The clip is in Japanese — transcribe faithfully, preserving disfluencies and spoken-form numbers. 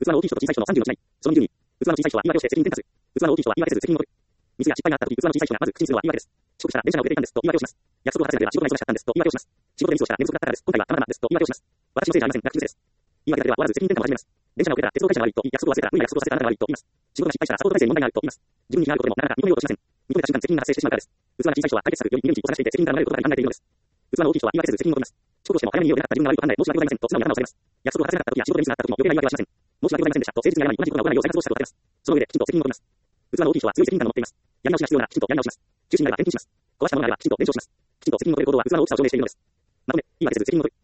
器の大きい人と小さい人のさんじゅうの違い。そのにじゅうに、器の小さい人は言い訳をして責任転達。器の大きい人は言い訳せず責任を取る。ミスや失敗があったとき、器の小さい人がまず口にするのは言い訳です。遅刻したら電車が遅れていたんですと言い訳をします。約束を果たせなければ仕事が忙しかったんですと言い訳をします。仕事でミスをしたら寝不足だったからです。今回はたまたまですと言い訳をします。私のせいじゃありませんが口癖です。言い訳だけでは終わらず責任転換を始めます。電車が遅れたら鉄道会社が悪いと言い、約束を忘れたら無理な約束をさせたあなたが悪いと言います。仕事が失敗したらサポート体制に問題があると言います。自分に非があることでもなかなか認めようとしません。認めた瞬間責任が発生してしまうからです。器の小さい人は解決策より逃げ道を探していて責任から逃れることばかり考えているのです。器の大きい人は言い訳せず責任を取ります。遅刻をしても早めに家を出なかった自分が悪いと判断し申し訳ございませんと素直に頭を下げます。約束を果たせなかった時や仕事でミスがあった時も余計な言い訳はしません。申し訳ございませんでしたと誠実に謝り同じことが起こらないよう再発防止策を立てます。その上できちんと責任を取ります。器の大きい人は強い責任感を持っています。やり直しが必要ならきちんとやり直します。中止になれば返金します。壊したものがあればきちんと弁償します。きちんと責任を取る行動は器の大きさを証明しているのです。まとめ、言い訳せず責任を取る。